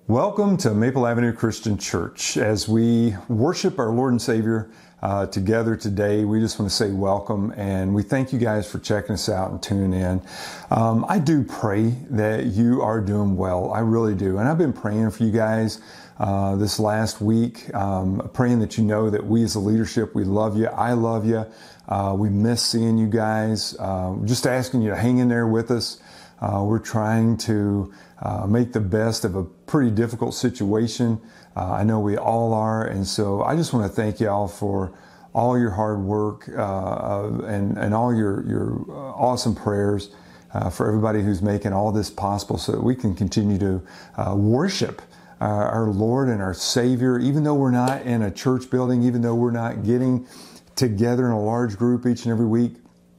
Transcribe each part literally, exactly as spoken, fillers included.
Welcome to Maple Avenue Christian Church. As we worship our Lord and Savior uh, together today, we just want to say welcome, and we thank you guys for checking us out and tuning in. Um, I do pray that you are doing well. I really do. And I've been praying for you guys uh, this last week, um, praying that you know that we as a leadership, we love you. I love you. Uh, we miss seeing you guys. Uh, just asking you to hang in there with us. Uh, we're trying to uh, make the best of a pretty difficult situation. Uh, I know we all are, and so I just want to thank y'all for all your hard work uh, and and all your your awesome prayers uh, for everybody who's making all this possible, so that we can continue to uh, worship uh, our Lord and our Savior, even though we're not in a church building, even though we're not getting together in a large group each and every week.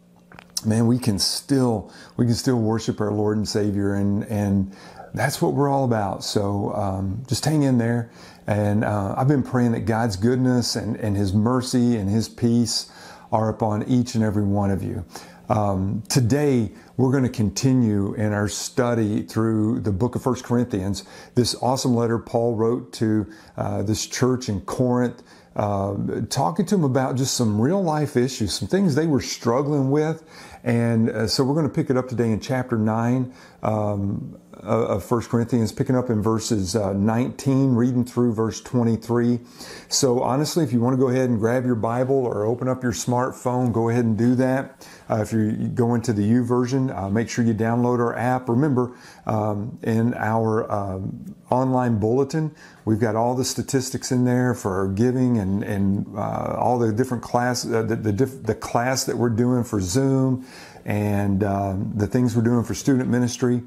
Man, we can still we can still worship our Lord and Savior, and and that's what we're all about. So um, just hang in there. And uh, I've been praying that God's goodness and, and His mercy and His peace are upon each and every one of you. Um, today, we're going to continue in our study through the book of First Corinthians, this awesome letter Paul wrote to uh, this church in Corinth, uh, talking to them about just some real life issues, some things they were struggling with. And uh, so we're going to pick it up today in chapter nine um, of First Corinthians, picking up in verses uh, nineteen, reading through verse twenty-three. So honestly, if you want to go ahead and grab your Bible or open up your smartphone, go ahead and do that. Uh, if you go into the U version, uh, make sure you download our app. Remember, um, in our um, online bulletin, we've got all the statistics in there for our giving and and uh, all the different class, uh, the the, diff- the class that we're doing for Zoom, and um, the things we're doing for student ministry.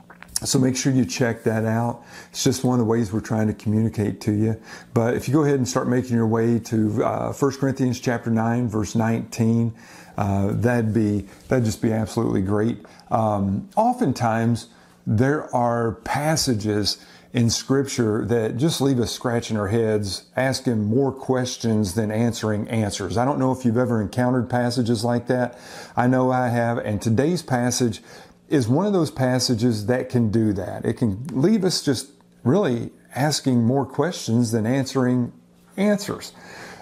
So make sure you check that out. It's just one of the ways we're trying to communicate to you. But if you go ahead and start making your way to uh, First Corinthians chapter nine, verse nineteen, uh, that'd be that'd just be absolutely great. Um, oftentimes, there are passages in Scripture that just leave us scratching our heads, asking more questions than answering answers. I don't know if you've ever encountered passages like that. I know I have, and today's passage is one of those passages that can do that. It can leave us just really asking more questions than answering answers.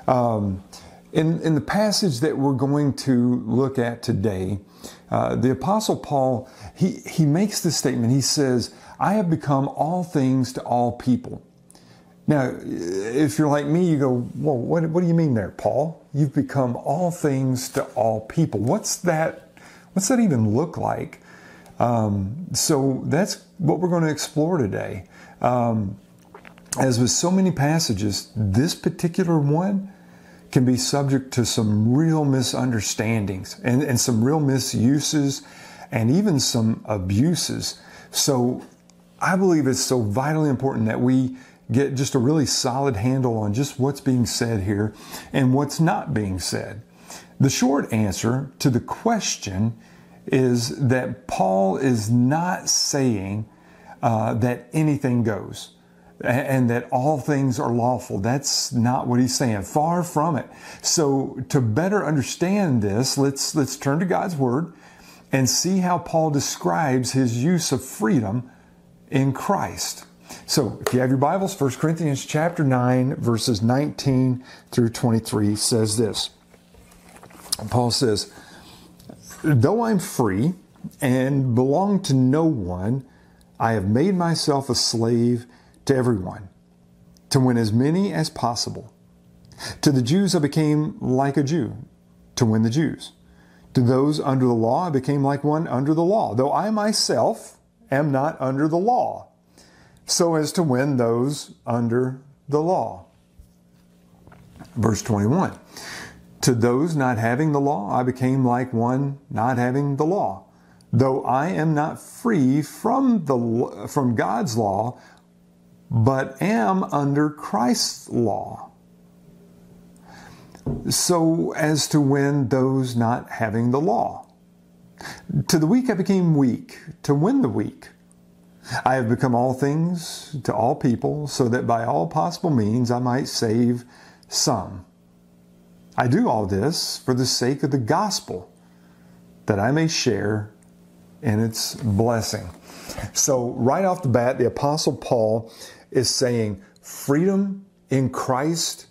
Um, in, in the passage that we're going to look at today, uh, the Apostle Paul, he, he makes this statement. He says, I have become all things to all people. Now, if you're like me, you go, well, what, what do you mean there, Paul? You've become all things to all people. What's that, what's that even look like? Um, so that's what we're going to explore today. Um, as with so many passages, this particular one can be subject to some real misunderstandings and, and some real misuses and even some abuses. So I believe it's so vitally important that we get just a really solid handle on just what's being said here and what's not being said. The short answer to the question is that Paul is not saying uh, that anything goes and that all things are lawful. That's not what he's saying. Far from it. So to better understand this, let's let's turn to God's Word and see how Paul describes his use of freedom in Christ. So if you have your Bibles, First Corinthians chapter nine, verses nineteen through twenty-three says this. Paul says, though I'm free and belong to no one, I have made myself a slave to everyone, to win as many as possible. To the Jews I became like a Jew, to win the Jews. To those under the law I became like one under the law, though I myself am not under the law, so as to win those under the law. Verse twenty-one. To those not having the law, I became like one not having the law, though I am not free from the from God's law, but am under Christ's law, so as to win those not having the law. To the weak I became weak, to win the weak. I have become all things to all people, so that by all possible means I might save some. I do all this for the sake of the gospel, that I may share in its blessing. So right off the bat, the Apostle Paul is saying freedom in Christ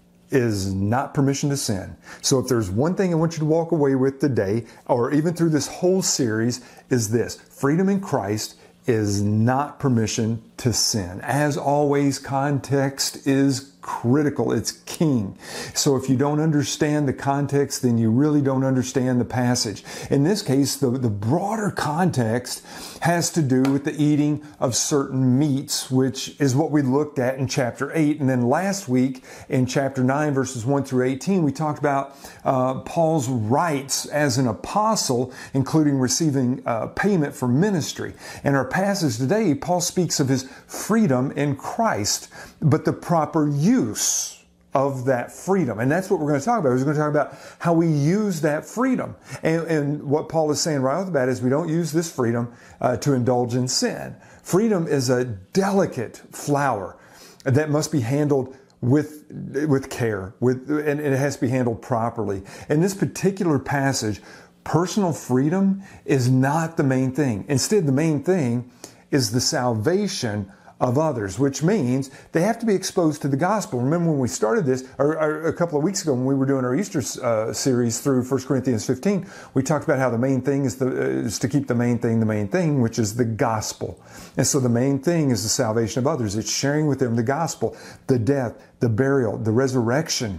is not permission to sin. So if there's one thing I want you to walk away with today, or even through this whole series, is this: freedom in Christ is not permission to sin. As always, context is critical. It's king. So if you don't understand the context, then you really don't understand the passage. In this case, the, the broader context has to do with the eating of certain meats, which is what we looked at in chapter eight. And then last week in chapter nine, verses one through eighteen, we talked about uh, Paul's rights as an apostle, including receiving uh, payment for ministry. In our passage today, Paul speaks of his freedom in Christ, but the proper use of that freedom. And that's what we're going to talk about. We're going to talk about how we use that freedom. And, and what Paul is saying right off the bat is we don't use this freedom uh, to indulge in sin. Freedom is a delicate flower that must be handled with with care, with, and it has to be handled properly. In this particular passage, personal freedom is not the main thing. Instead, the main thing is the salvation of others, which means they have to be exposed to the gospel. Remember when we started this, or, or a couple of weeks ago when we were doing our Easter uh, series through First Corinthians fifteen, we talked about how the main thing is, the, uh, is to keep the main thing the main thing, which is the gospel. And so the main thing is the salvation of others. It's sharing with them the gospel, the death, the burial, the resurrection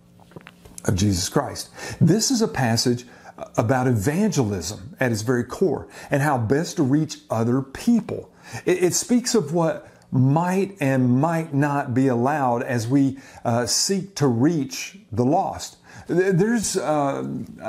of Jesus Christ. This is a passage about evangelism at its very core and how best to reach other people. It, it speaks of what might and might not be allowed as we uh, seek to reach the lost. There's uh,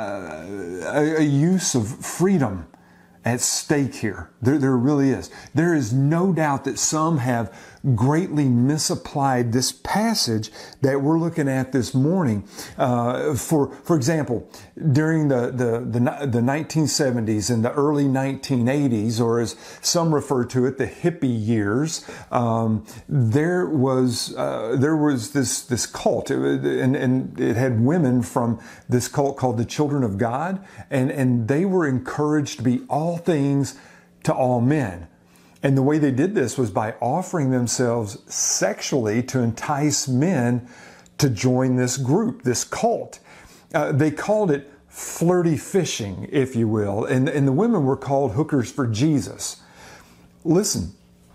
uh, a, a use of freedom at stake here. There, there really is. There is no doubt that some have greatly misapplied this passage that we're looking at this morning. Uh, for for example, during the, the, the, the nineteen seventies and the early nineteen eighties, or as some refer to it, the hippie years, um, there was uh, there was this this cult, it was, and, and it had women from this cult called the Children of God, and, and they were encouraged to be all things to all men. And the way they did this was by offering themselves sexually to entice men to join this group, this cult. Uh, they called it flirty fishing, if you will, and, and the women were called hookers for Jesus. Listen,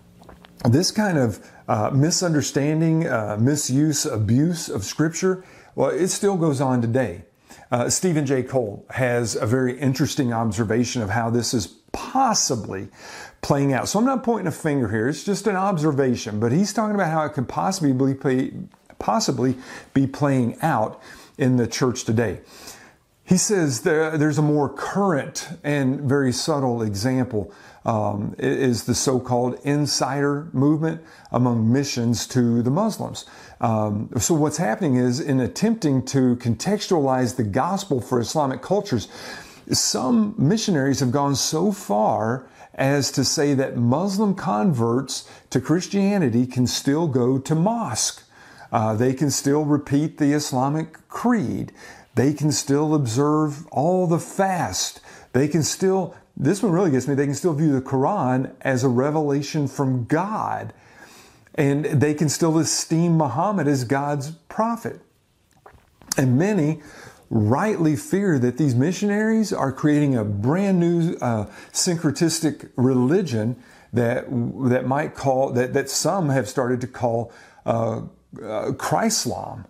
this kind of uh, misunderstanding, uh, misuse, abuse of Scripture, well, it still goes on today. Uh, Stephen J. Cole has a very interesting observation of how this is possibly playing out. So I'm not pointing a finger here. It's just an observation. But he's talking about how it could possibly be, play, possibly be playing out in the church today. He says there, there's a more current and very subtle example um, is the so-called insider movement among missions to the Muslims. Um, so what's happening is, in attempting to contextualize the gospel for Islamic cultures, some missionaries have gone so far as to say that Muslim converts to Christianity can still go to mosque. Uh, they can still repeat the Islamic creed. They can still observe all the fast. They can still, this one really gets me, they can still view the Quran as a revelation from God. And they can still esteem Muhammad as God's prophet. And many rightly fear that these missionaries are creating a brand new uh, syncretistic religion that that might call, that, that some have started to call uh, uh, Chrislam.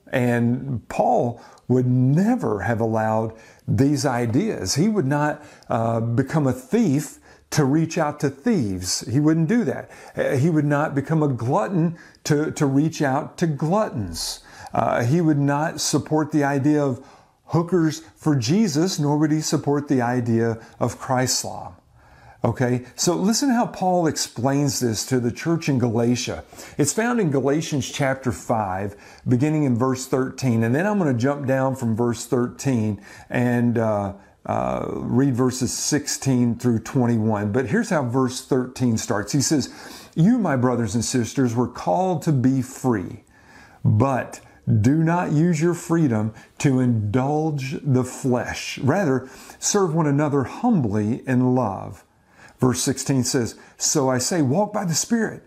And Paul would never have allowed these ideas. He would not uh, become a thief to reach out to thieves. He wouldn't do that. He would not become a glutton to, to reach out to gluttons. Uh, he would not support the idea of hookers for Jesus, nor would he support the idea of Chrislam. Okay, so listen to how Paul explains this to the church in Galatia. It's found in Galatians chapter five, beginning in verse thirteen. And then I'm going to jump down from verse thirteen and uh, uh, read verses sixteen through twenty-one. But here's how verse thirteen starts. He says, "You, my brothers and sisters, were called to be free, but do not use your freedom to indulge the flesh. Rather, serve one another humbly in love." Verse sixteen says, "So I say, walk by the Spirit,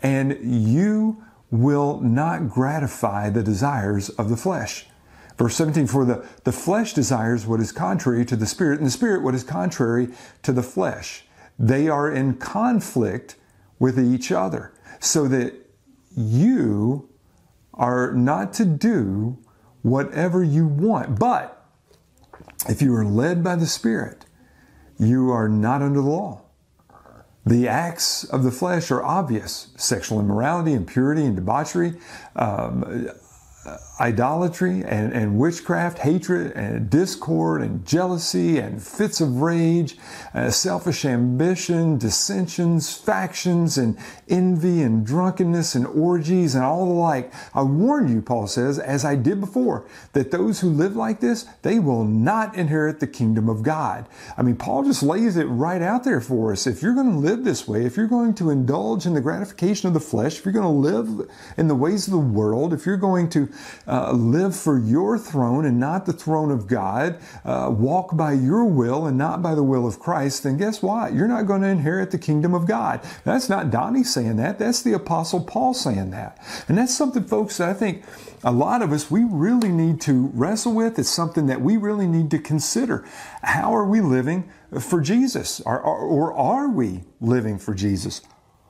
and you will not gratify the desires of the flesh. Verse seventeen, for the, the flesh desires what is contrary to the Spirit, and the Spirit what is contrary to the flesh. They are in conflict with each other, so that you are not to do whatever you want. But if you are led by the Spirit, you are not under the law. The acts of the flesh are obvious: sexual immorality, impurity, and debauchery, um, idolatry and, and witchcraft, hatred and discord and jealousy and fits of rage, uh, selfish ambition, dissensions, factions and envy and drunkenness and orgies and all the like. I warn you, Paul says, as I did before, that those who live like this, they will not inherit the kingdom of God. I mean, Paul just lays it right out there for us. If you're going to live this way, if you're going to indulge in the gratification of the flesh, if you're going to live in the ways of the world, if you're going to Uh, live for your throne and not the throne of God, uh, walk by your will and not by the will of Christ, then guess what? You're not going to inherit the kingdom of God. That's not Donnie saying that. That's the Apostle Paul saying that. And that's something, folks, that I think a lot of us, we really need to wrestle with. It's something that we really need to consider. How are we living for Jesus? Or, or, or are we living for Jesus?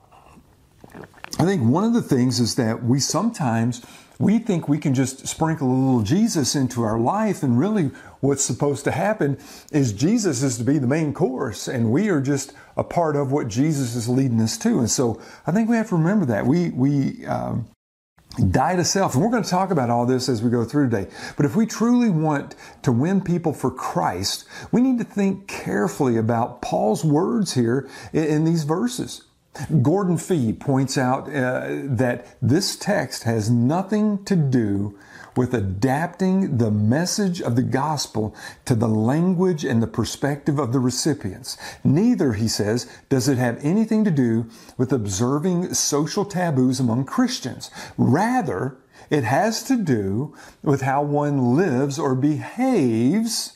I think one of the things is that we sometimes we think we can just sprinkle a little Jesus into our life, and really what's supposed to happen is Jesus is to be the main course, and we are just a part of what Jesus is leading us to. And so I think we have to remember that. We, we um, die to self, and we're going to talk about all this as we go through today. But if we truly want to win people for Christ, we need to think carefully about Paul's words here in, in these verses. Gordon Fee points out uh, that this text has nothing to do with adapting the message of the gospel to the language and the perspective of the recipients. Neither, he says, does it have anything to do with observing social taboos among Christians. Rather, it has to do with how one lives or behaves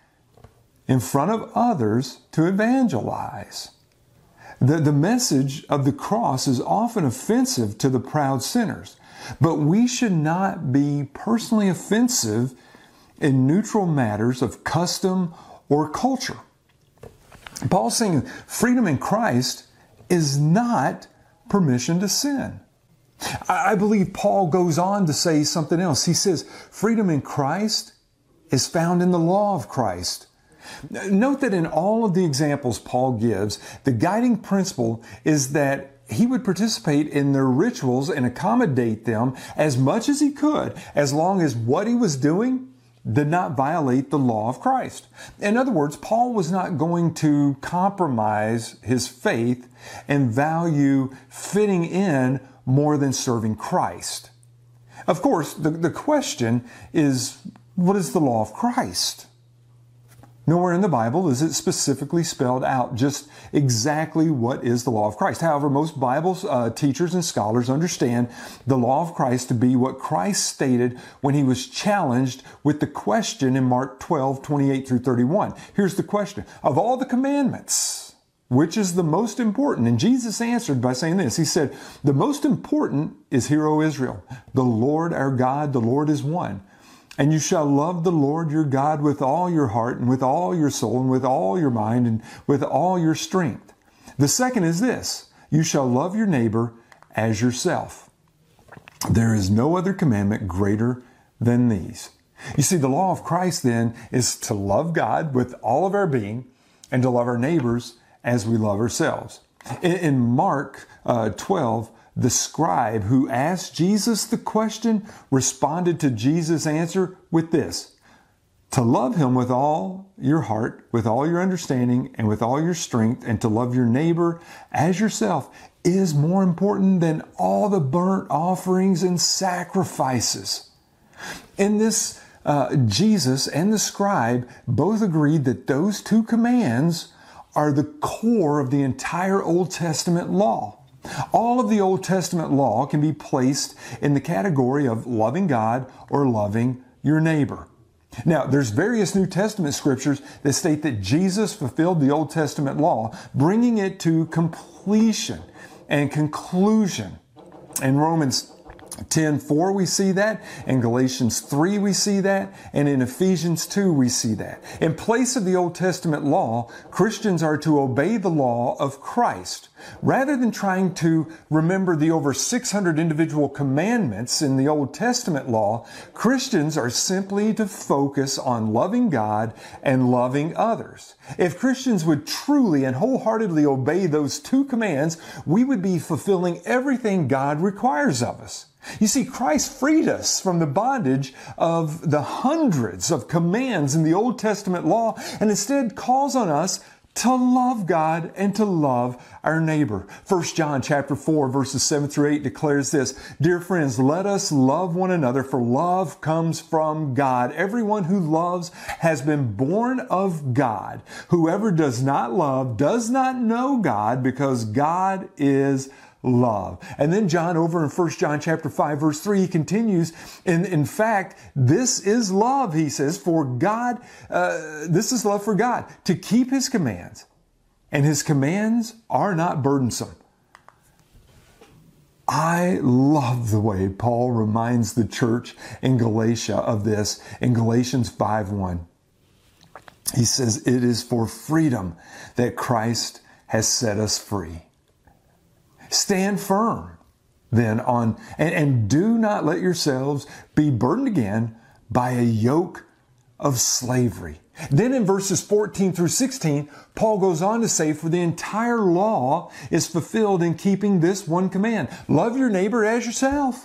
in front of others to evangelize. The, the message of the cross is often offensive to the proud sinners, but we should not be personally offensive in neutral matters of custom or culture. Paul's saying freedom in Christ is not permission to sin. I, I believe Paul goes on to say something else. He says freedom in Christ is found in the law of Christ. Note that in all of the examples Paul gives, the guiding principle is that he would participate in their rituals and accommodate them as much as he could, as long as what he was doing did not violate the law of Christ. In other words, Paul was not going to compromise his faith and value fitting in more than serving Christ. Of course, the, the question is, what is the law of Christ? Nowhere in the Bible is it specifically spelled out just exactly what is the law of Christ. However, most Bible uh, teachers and scholars understand the law of Christ to be what Christ stated when he was challenged with the question in Mark twelve, twenty-eight through thirty-one. Here's the question. Of all the commandments, which is the most important? And Jesus answered by saying this. He said, the most important is, Hear, O Israel, the Lord our God, the Lord is one. And you shall love the Lord your God with all your heart and with all your soul and with all your mind and with all your strength. The second is this, you shall love your neighbor as yourself. There is no other commandment greater than these. You see, the law of Christ then is to love God with all of our being and to love our neighbors as we love ourselves. In Mark uh, twelve, the scribe who asked Jesus the question responded to Jesus' answer with this, to love him with all your heart, with all your understanding, and with all your strength, and to love your neighbor as yourself is more important than all the burnt offerings and sacrifices. In this, uh, Jesus and the scribe both agreed that those two commands are the core of the entire Old Testament law. All of the Old Testament law can be placed in the category of loving God or loving your neighbor. Now, there's various New Testament scriptures that state that Jesus fulfilled the Old Testament law, bringing it to completion. and conclusion. In Romans ten four we see that, in Galatians three we see that, and in Ephesians two we see that. In place of the Old Testament law, Christians are to obey the law of Christ. Rather than trying to remember the over six hundred individual commandments in the Old Testament law, Christians are simply to focus on loving God and loving others. If Christians would truly and wholeheartedly obey those two commands, we would be fulfilling everything God requires of us. You see, Christ freed us from the bondage of the hundreds of commands in the Old Testament law and instead calls on us to love God and to love our neighbor. First John chapter four verses seven through eight declares this, "Dear friends, let us love one another, for love comes from God. Everyone who loves has been born of God. Whoever does not love does not know God, because God is love." And then John over in First John chapter five verse three, he continues, in, in fact, this is love, he says, for God, uh, this is love for God, to keep His commands. And His commands are not burdensome. I love the way Paul reminds the church in Galatia of this in Galatians five one. He says, "It is for freedom that Christ has set us free. Stand firm then on, and, and do not let yourselves be burdened again by a yoke of slavery." Then in verses fourteen through sixteen, Paul goes on to say, "For the entire law is fulfilled in keeping this one command: love your neighbor as yourself.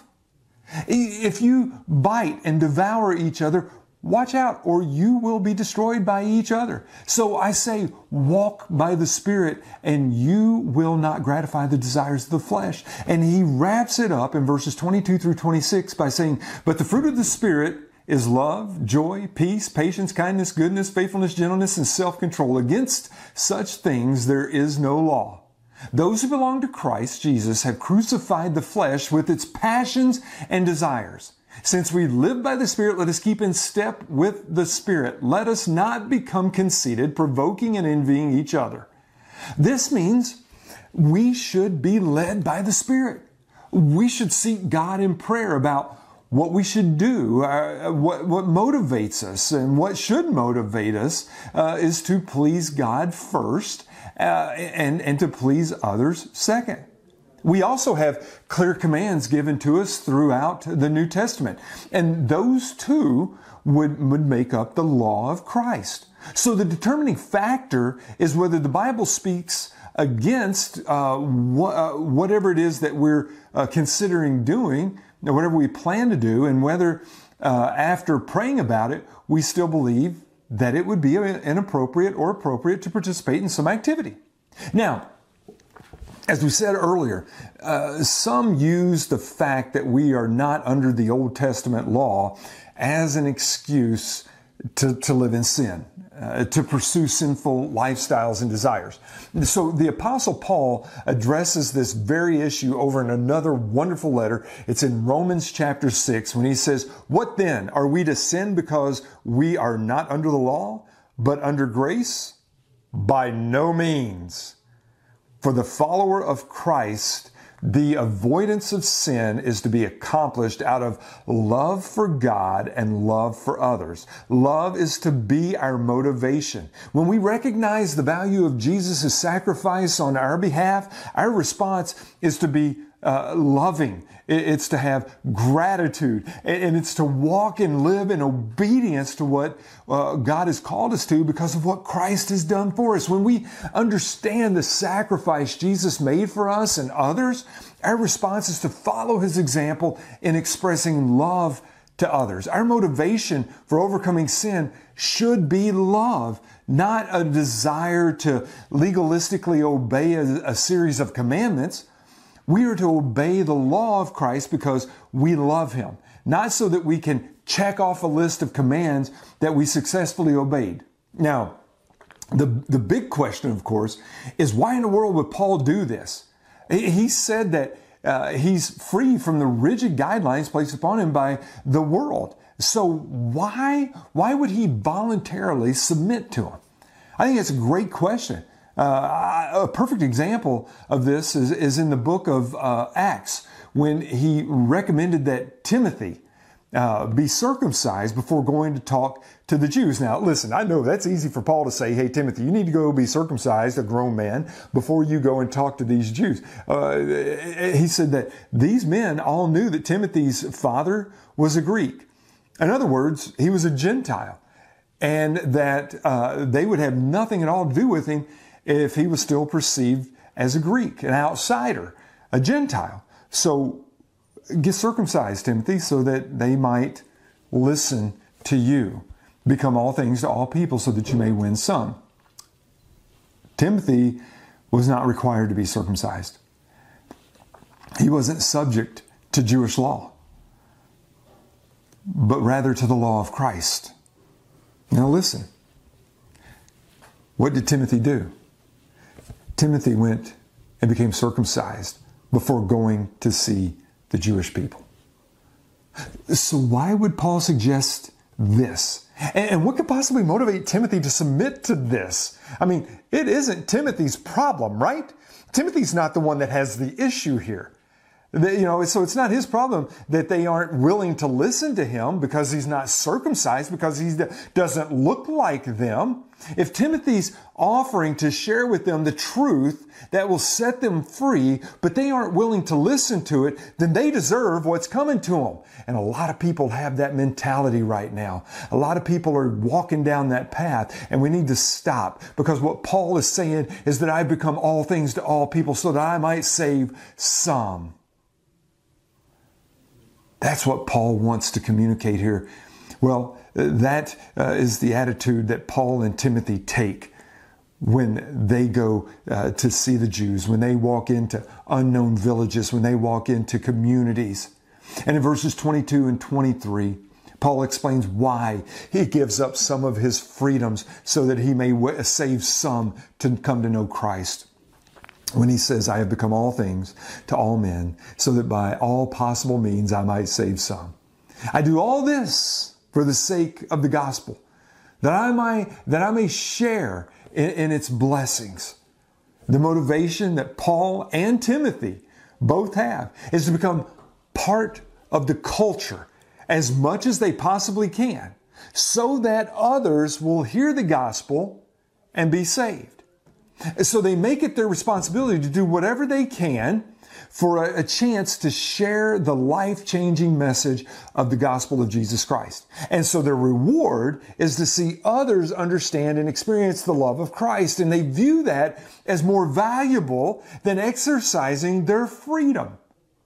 If you bite and devour each other, watch out, or you will be destroyed by each other. So I say, walk by the Spirit, and you will not gratify the desires of the flesh." And he wraps it up in verses twenty-two through twenty-six by saying, "But the fruit of the Spirit is love, joy, peace, patience, kindness, goodness, faithfulness, gentleness, and self-control. Against such things there is no law. Those who belong to Christ Jesus have crucified the flesh with its passions and desires. Since we live by the Spirit, let us keep in step with the Spirit. Let us not become conceited, provoking and envying each other." This means we should be led by the Spirit. We should seek God in prayer about what we should do, uh, what, what motivates us, and what should motivate us uh, is to please God first uh, and, and to please others second. We also have clear commands given to us throughout the New Testament, and those two would, would make up the law of Christ. So the determining factor is whether the Bible speaks against uh, wh- uh, whatever it is that we're uh, considering doing, or whatever we plan to do, and whether uh, after praying about it, we still believe that it would be inappropriate or appropriate to participate in some activity. Now, as we said earlier, uh, some use the fact that we are not under the Old Testament law as an excuse to, to live in sin, uh, to pursue sinful lifestyles and desires. So the Apostle Paul addresses this very issue over in another wonderful letter. It's in Romans chapter six when he says, "What then? Are we to sin because we are not under the law, but under grace? By no means. For the follower of Christ, the avoidance of sin is to be accomplished out of love for God and love for others. Love is to be our motivation. When we recognize the value of Jesus' sacrifice on our behalf, our response is to be uh, loving. It's to have gratitude, and it's to walk and live in obedience to what uh, God has called us to because of what Christ has done for us. When we understand the sacrifice Jesus made for us and others, our response is to follow His example in expressing love to others. Our motivation for overcoming sin should be love, not a desire to legalistically obey a, a series of commandments. We are to obey the law of Christ because we love Him, not so that we can check off a list of commands that we successfully obeyed. Now, the, the big question, of course, is why in the world would Paul do this? He said that uh, he's free from the rigid guidelines placed upon him by the world. So why, why would he voluntarily submit to them? I think it's a great question. Uh, a perfect example of this is, is in the book of uh, Acts, when he recommended that Timothy uh, be circumcised before going to talk to the Jews. Now, listen, I know that's easy for Paul to say, hey, Timothy, you need to go be circumcised, a grown man, before you go and talk to these Jews. Uh, he said that these men all knew that Timothy's father was a Greek. In other words, he was a Gentile, and that uh, they would have nothing at all to do with him if he was still perceived as a Greek, an outsider, a Gentile. So get circumcised, Timothy, so that they might listen to you. Become all things to all people so that you may win some. Timothy was not required to be circumcised. He wasn't subject to Jewish law, but rather to the law of Christ. Now listen, what did Timothy do? Timothy went and became circumcised before going to see the Jewish people. So why would Paul suggest this? And what could possibly motivate Timothy to submit to this? I mean, it isn't Timothy's problem, right? Timothy's not the one that has the issue here. You know, so it's not his problem that they aren't willing to listen to him because he's not circumcised, because he doesn't look like them. If Timothy's offering to share with them the truth that will set them free, but they aren't willing to listen to it, then they deserve what's coming to them. And a lot of people have that mentality right now. A lot of people are walking down that path, and we need to stop, because what Paul is saying is that I've become all things to all people so that I might save some. That's what Paul wants to communicate here. Well, that uh, is the attitude that Paul and Timothy take when they go uh, to see the Jews, when they walk into unknown villages, when they walk into communities. And in verses twenty-two and twenty-three, Paul explains why he gives up some of his freedoms so that he may w- save some to come to know Christ. When he says, I have become all things to all men, so that by all possible means I might save some. I do all this for the sake of the gospel, that I might, that I may share in, in its blessings. The motivation that Paul and Timothy both have is to become part of the culture as much as they possibly can, so that others will hear the gospel and be saved. So they make it their responsibility to do whatever they can for a, a chance to share the life-changing message of the gospel of Jesus Christ. And so their reward is to see others understand and experience the love of Christ. And they view that as more valuable than exercising their freedom.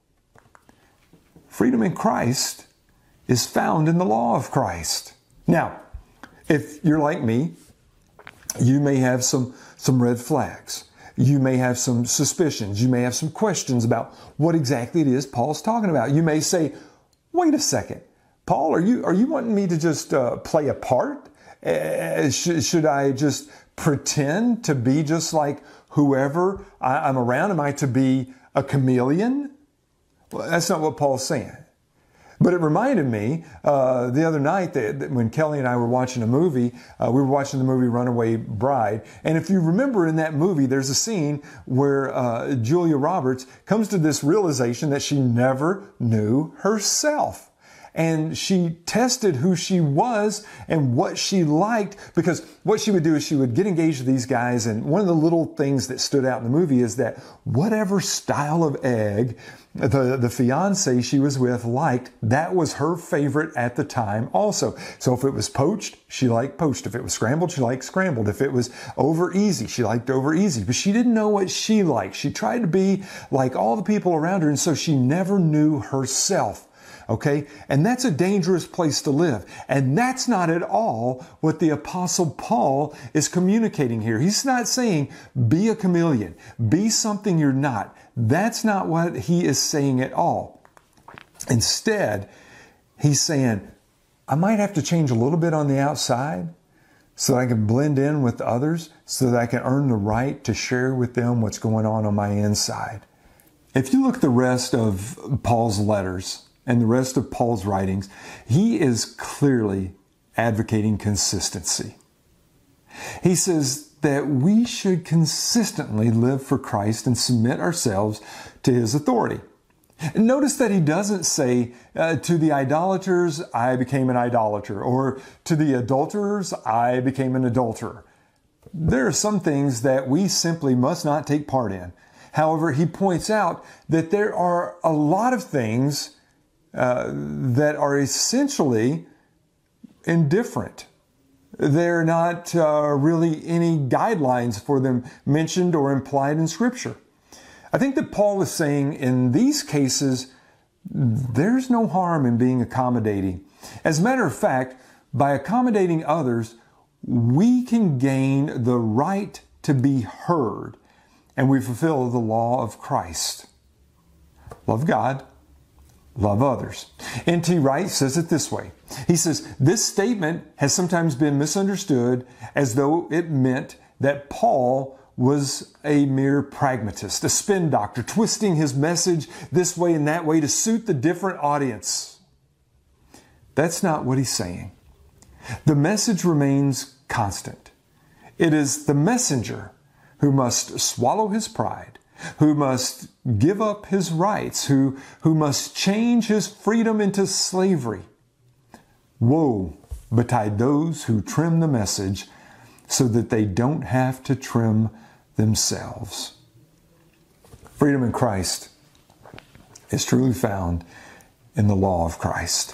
Freedom in Christ is found in the law of Christ. Now, if you're like me, you may have some, some red flags. You may have some suspicions. You may have some questions about what exactly it is Paul's talking about. You may say, wait a second, Paul, are you, are you wanting me to just uh, play a part? Uh, sh- should I just pretend to be just like whoever I- I'm around? Am I to be a chameleon? Well, that's not what Paul's saying. But it reminded me uh, the other night that, that when Kelly and I were watching a movie, uh, we were watching the movie Runaway Bride. And if you remember in that movie, there's a scene where uh, Julia Roberts comes to this realization that she never knew herself. And she tested who she was and what she liked, because what she would do is she would get engaged with these guys. And one of the little things that stood out in the movie is that whatever style of egg the, the fiance she was with liked, that was her favorite at the time also. So if it was poached, she liked poached. If it was scrambled, she liked scrambled. If it was over easy, she liked over easy. But she didn't know what she liked. She tried to be like all the people around her, and so she never knew herself. Okay? And that's a dangerous place to live. And that's not at all what the Apostle Paul is communicating here. He's not saying, be a chameleon, be something you're not. That's not what he is saying at all. Instead, he's saying, I might have to change a little bit on the outside so that I can blend in with others, so that I can earn the right to share with them what's going on on my inside. If you look at the rest of Paul's letters, and the rest of Paul's writings, he is clearly advocating consistency. He says that we should consistently live for Christ and submit ourselves to His authority. And notice that he doesn't say, uh, to the idolaters, I became an idolater, or to the adulterers, I became an adulterer. There are some things that we simply must not take part in. However, he points out that there are a lot of things uh, that are essentially indifferent. There are not uh, really any guidelines for them mentioned or implied in Scripture. I think that Paul is saying in these cases, there's no harm in being accommodating. As a matter of fact, by accommodating others, we can gain the right to be heard, and we fulfill the law of Christ. Love God, love others. N T Wright says it this way. He says, this statement has sometimes been misunderstood as though it meant that Paul was a mere pragmatist, a spin doctor, twisting his message this way and that way to suit the different audience. That's not what he's saying. The message remains constant. It is the messenger who must swallow his pride, who must give up his rights, who, who must change his freedom into slavery. Woe betide those who trim the message so that they don't have to trim themselves. Freedom in Christ is truly found in the law of Christ.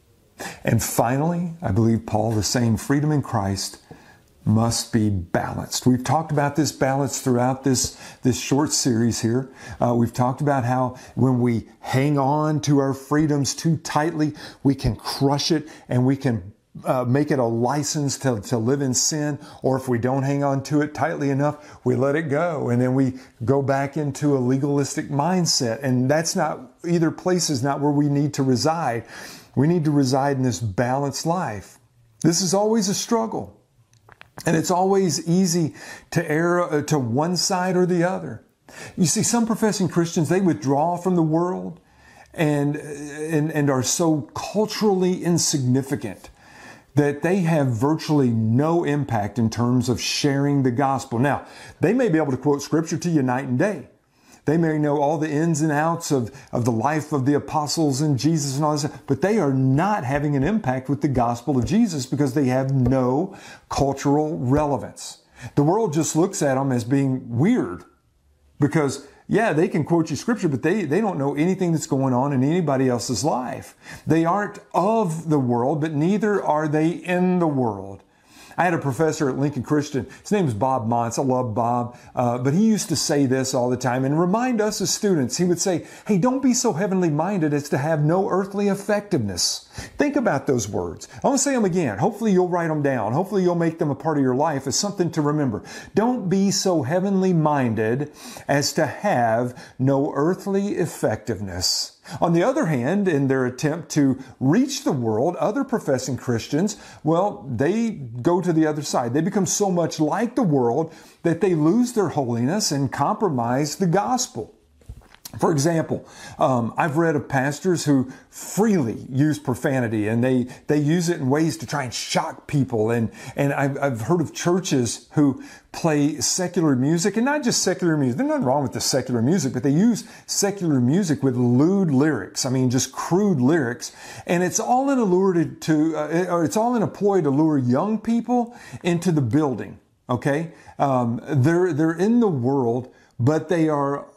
And finally, I believe Paul is saying freedom in Christ must be balanced. We've talked about this balance throughout this, this short series here. Uh, we've talked about how when we hang on to our freedoms too tightly, we can crush it and we can Uh, make it a license to, to live in sin, or if we don't hang on to it tightly enough, we let it go, and then we go back into a legalistic mindset. And that's not, either place is not where we need to reside. We need to reside in this balanced life. This is always a struggle, and it's always easy to err uh, to one side or the other. You see, some professing Christians, they withdraw from the world and, and, and are so culturally insignificant that they have virtually no impact in terms of sharing the gospel. Now, they may be able to quote Scripture to you night and day. They may know all the ins and outs of, of the life of the apostles and Jesus and all this, but they are not having an impact with the gospel of Jesus because they have no cultural relevance. The world just looks at them as being weird because, yeah, they can quote you Scripture, but they, they don't know anything that's going on in anybody else's life. They aren't of the world, but neither are they in the world. I had a professor at Lincoln Christian. His name is Bob Montz. I love Bob. Uh, but he used to say this all the time and remind us as students. He would say, hey, don't be so heavenly minded as to have no earthly effectiveness. Think about those words. I want to say them again. Hopefully you'll write them down. Hopefully you'll make them a part of your life as something to remember. Don't be so heavenly minded as to have no earthly effectiveness. On the other hand, in their attempt to reach the world, other professing Christians, well, they go to the other side. They become so much like the world that they lose their holiness and compromise the gospel. For example, um, I've read of pastors who freely use profanity, and they, they use it in ways to try and shock people. And, and I've, I've heard of churches who play secular music, and not just secular music. There's nothing wrong with the secular music, but they use secular music with lewd lyrics. I mean, just crude lyrics. And it's all in a lure to, to uh, or it's all in a ploy to lure young people into the building. Okay? Um, they're, they're in the world, but they are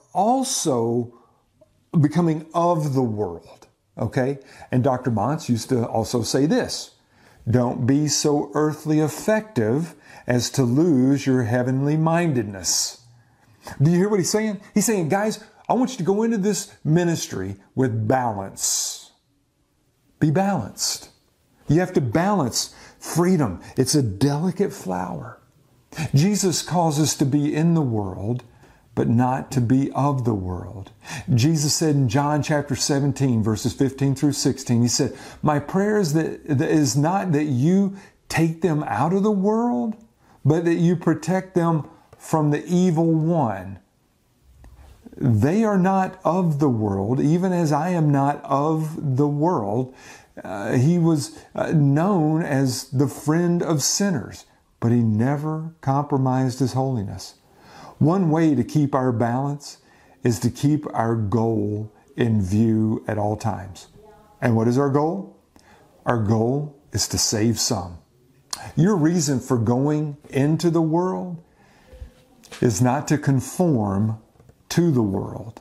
also becoming of the world, okay? And Doctor Montz used to also say this, don't be so earthly effective as to lose your heavenly mindedness. Do you hear what he's saying? He's saying, guys, I want you to go into this ministry with balance. Be balanced. You have to balance freedom. It's a delicate flower. Jesus calls us to be in the world, but not to be of the world. Jesus said in John chapter seventeen, verses fifteen through sixteen, he said, my prayer is that is not that you take them out of the world, but that you protect them from the evil one. They are not of the world, even as I am not of the world. Uh, he was uh, known as the friend of sinners. but he never compromised his holiness. One way to keep our balance is to keep our goal in view at all times. And what is our goal? Our goal is to save some. Your reason for going into the world is not to conform to the world,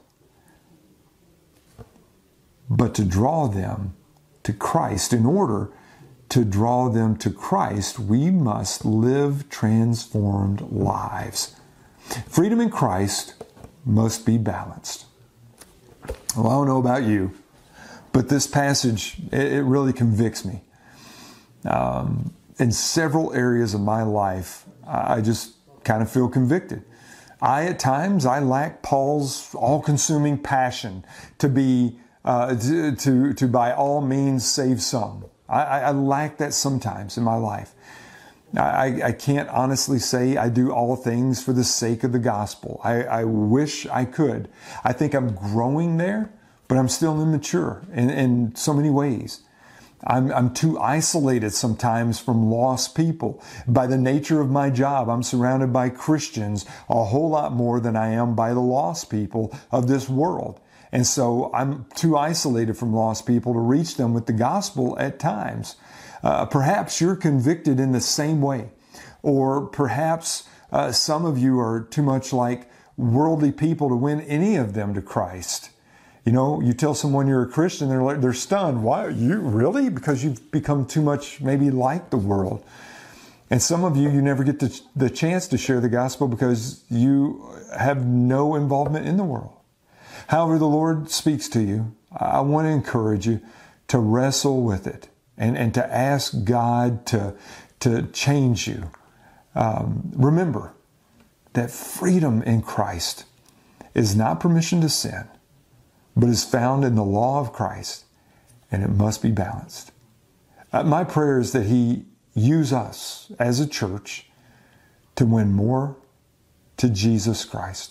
but to draw them to Christ. In order to draw them to Christ, we must live transformed lives. Freedom in Christ must be balanced. Well, I don't know about you, but this passage, it, it really convicts me. Um, in several areas of my life, I just kind of feel convicted. I, at times, I lack Paul's all-consuming passion to be, uh, to, to, to by all means save some. I, I lack that sometimes in my life. I, I can't honestly say I do all things for the sake of the gospel. I, I wish I could. I think I'm growing there, but I'm still immature in, in so many ways. I'm, I'm too isolated sometimes from lost people. By the nature of my job, I'm surrounded by Christians a whole lot more than I am by the lost people of this world. And so I'm too isolated from lost people to reach them with the gospel at times. Uh, perhaps you're convicted in the same way. Or perhaps uh, some of you are too much like worldly people to win any of them to Christ. You know, you tell someone you're a Christian, they're like, they're stunned. Why? You really? Because you've become too much maybe like the world. And some of you, you never get the, the chance to share the gospel because you have no involvement in the world. However, the Lord speaks to you. I want to encourage you to wrestle with it and, and to ask God to, to change you. Um, remember that freedom in Christ is not permission to sin, but is found in the law of Christ, and it must be balanced. Uh, my prayer is that He use us as a church to win more to Jesus Christ.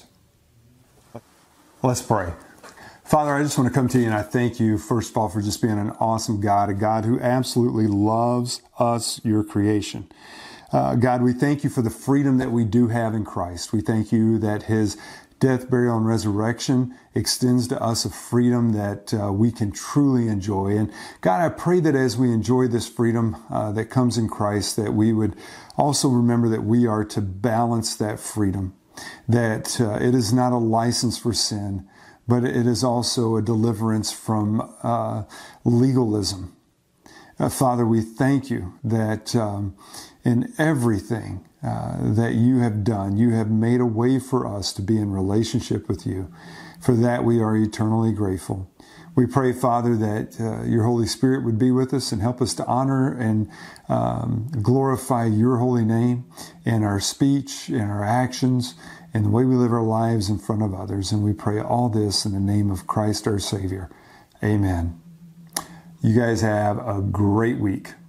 Let's pray. Father, I just want to come to you and I thank you, first of all, for just being an awesome God, a God who absolutely loves us, your creation. Uh, God, we thank you for the freedom that we do have in Christ. We thank you that His death, burial, and resurrection extends to us a freedom that uh, we can truly enjoy. And God, I pray that as we enjoy this freedom uh, that comes in Christ, that we would also remember that we are to balance that freedom, that uh, it is not a license for sin, but it is also a deliverance from uh, legalism. Uh, Father, we thank you that um, in everything uh, that you have done, you have made a way for us to be in relationship with you. For that, we are eternally grateful. We pray, Father, that uh, your Holy Spirit would be with us and help us to honor and um, glorify your holy name in our speech, in our actions, in the way we live our lives in front of others. And we pray all this in the name of Christ our Savior. Amen. You guys have a great week.